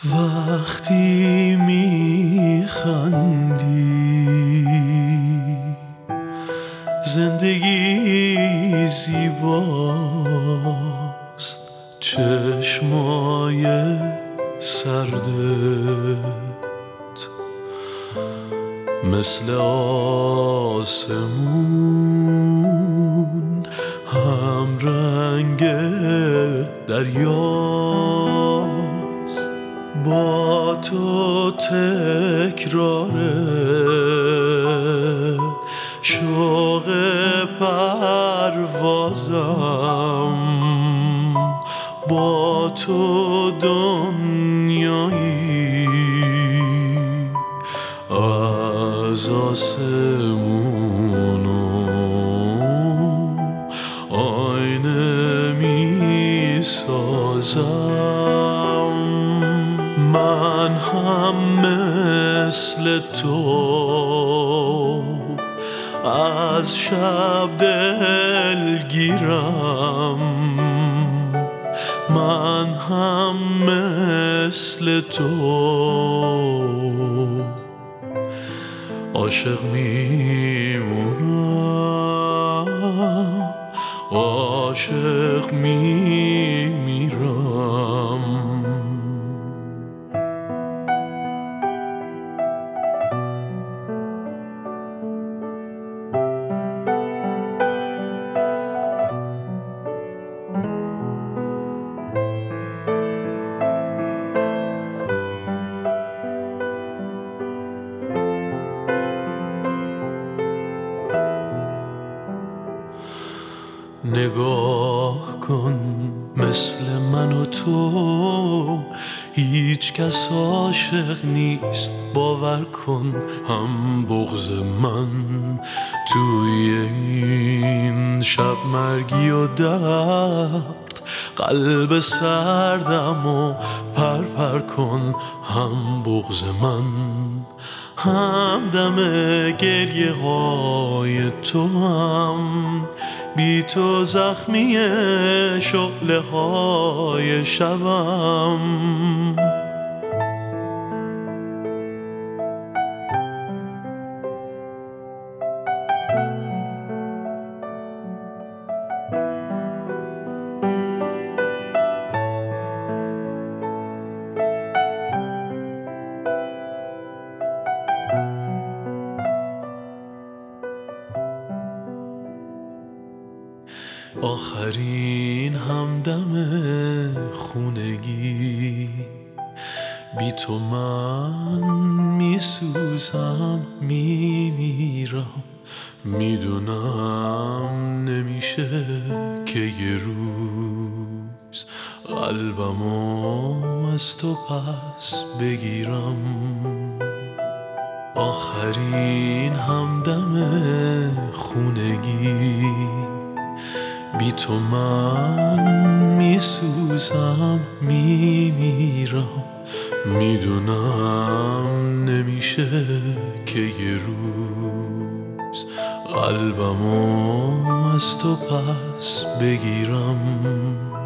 وقتی میخندی زندگی زیباست، چشمای سردت مثل آسمون هم رنگ دریاست. با تو تکراره شوق پروازم، با تو دنیایی از آسمون و آینه می سازم. من هم مثل تو از شب دلگیرم، من هم مثل تو عاشق میمونم، عاشق میمیرم. نگاه کن مثل من و تو هیچ کس عاشق نیست، باور کن. هم بغض من توی این شب مرگی و درد قلب سردم و پرپر کن. هم بغض من هم دم گریه های تو، هم بی تو زخمی شعله های شبم. آخرین همدم خونگی، بی تو من میسوزم میمیرم. میدونم نمیشه که یه روز قلبمو از تو پس بگیرم. آخرین همدم خونگی، بی تو من میسوزم میمیرم. میدونم نمیشه که یه روز قلبمو از تو پس بگیرم.